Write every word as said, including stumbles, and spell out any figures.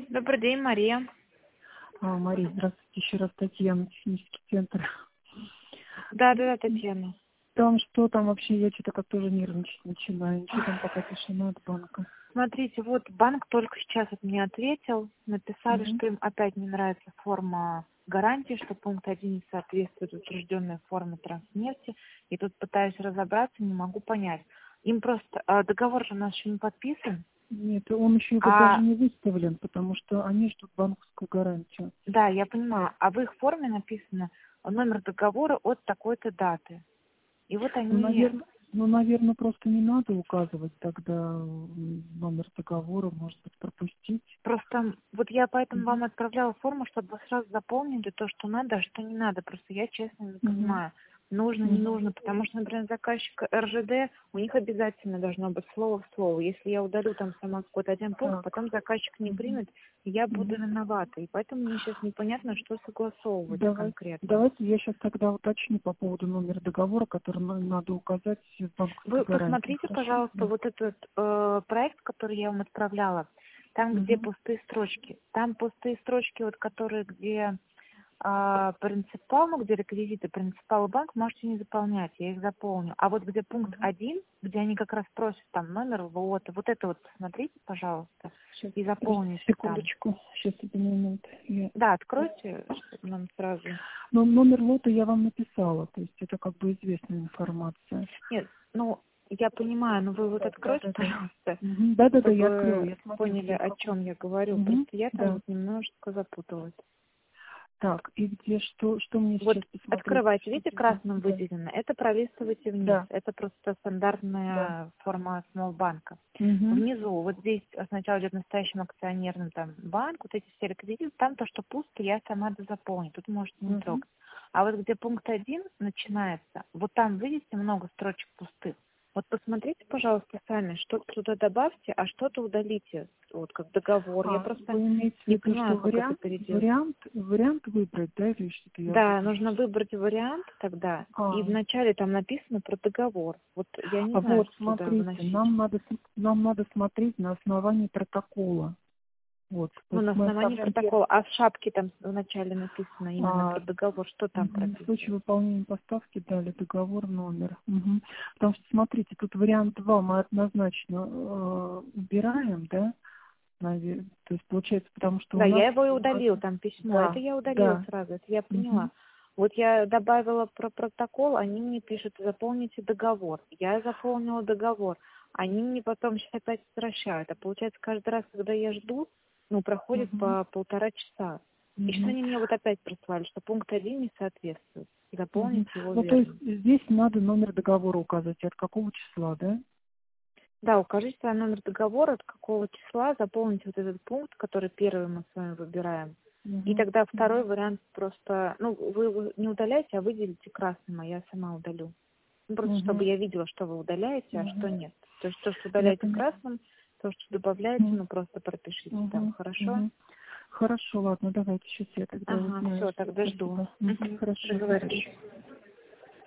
Добрый день, Мария. А, Мария, здравствуйте, еще раз Татьяна, технический центр. Да, да, да, Татьяна. Там что там вообще, я что-то как тоже нервничать начинаю. Ничего там пока тишина от банка. Смотрите, вот банк только сейчас от меня ответил. Написали, Угу. что им опять не нравится форма гарантии, что пункт один не соответствует утвержденной форме Транснефти. И тут пытаюсь разобраться, не могу понять. Им просто а, договор же у нас еще не подписан. Нет, он еще его даже А, не выставлен, потому что они ждут банковскую гарантию. да, я понимаю. А в их форме написано номер договора от такой-то даты. И вот Ну, они... наверное, ну, наверное, просто не надо указывать тогда м, номер договора, может быть, пропустить. Просто вот я поэтому Угу. вам отправляла форму, чтобы вы сразу заполнили то, что надо, а что не надо. Просто я честно не Угу. понимаю, нужно, не Угу. нужно. Потому что, например, заказчик эр жэ дэ, у них обязательно должно быть слово в слово. Если я удалю там сама какой-то один пункт, Так. потом заказчик не Угу. примет, и я буду Угу. виновата. И поэтому мне сейчас непонятно, что согласовывать Давай, конкретно. давайте я сейчас тогда уточню по поводу номера договора, который нам надо указать в банковской Вы гарантии. посмотрите, Хорошо? пожалуйста, Да. вот этот э, проект, который я вам отправляла, там, где Угу. пустые строчки. Там пустые строчки, вот которые, где а, принципал, ну, где реквизиты принципал и банк, можете не заполнять, я их заполню. А вот где пункт Угу. один, где они как раз просят там номер, вот, вот это вот посмотрите, пожалуйста, Сейчас, и подождите заполните там. секундочку. Сейчас, один момент. Я... Да, откройте, чтобы нам сразу... Но номер лота я вам написала, то есть это как бы известная информация. Нет, ну, я понимаю, но вы вот Да, да, откройте, да, да. пожалуйста, Угу. Да, да, да, я открою. чтобы Я смотрю, поняли, где в о каком. чем я говорю. Угу. Просто я там Да. вот немножечко запуталась. Так, и где что, что мне Вот сейчас посмотреть? открывайте, Что видите, где? красным Да. выделено. Это пролистывайте вниз. Да. Это просто Да. стандартная форма Смолбанка. Угу. Внизу, вот здесь сначала идет настоящим акционерным там банк, вот эти все реквизиты, там то, что пусто, я сама дозаполню. Тут можете не Угу. трогать. А вот где пункт один начинается, вот там, видите, много строчек пустых. Вот посмотрите, пожалуйста, сами, что-то туда добавьте, а что-то удалите, вот как договор. Я А, просто вы имеете в не виду, понимаю, что как это вариант, переделать. вариант, вариант выбрать, да, или что-то я Да, буду? нужно выбрать вариант тогда, и А, вначале там написано про договор. Вот я не а знаю, вот, что туда смотрите, вносить. нам надо, с- нам надо смотреть на основании протокола. Вот, Ну, вот на мы основании оставляем первый. протокола. А в шапке там вначале написано именно А, про договор. Что там мгм, в случае прописано? выполнения поставки дали договор номер. Мгм. Потому что, смотрите, тут вариант два мы однозначно э, убираем, да, наве- то есть получается, потому что у Да, нас я его и удалил, указано. там письмо. Это Да, я удалила да. сразу, это я поняла. Мгм. Вот я добавила про протокол, они мне пишут, заполните договор. Я заполнила договор. Они мне потом сейчас опять возвращают. А получается, каждый раз, когда я жду, ну, проходит Мгм. по полтора часа. И что Мгм. они мне вот опять прислали, что пункт один не соответствует. И Мгм. заполните его Ну, то есть верно. здесь надо номер договора указать, от какого числа, да? Да, укажите свой номер договора, от какого числа, заполните вот этот пункт, который первый мы с вами выбираем. И Мгм. тогда второй Мгм. вариант просто, ну, вы его не удаляйте, а выделите красным, а я сама удалю. Ну, просто чтобы Мгм. я видела, что вы удаляете, а что Мгм. нет. То есть то, что Я удаляете поняла. красным, то, что добавляете, Мгм. ну, просто пропишите там, Мгм. хорошо? Мгм. Хорошо, ладно, давайте сейчас я тогда Ага, узнаю. все, Всё, тогда жду. спасибо. Мгм. Угу, Хорошо, до договорились. свидания.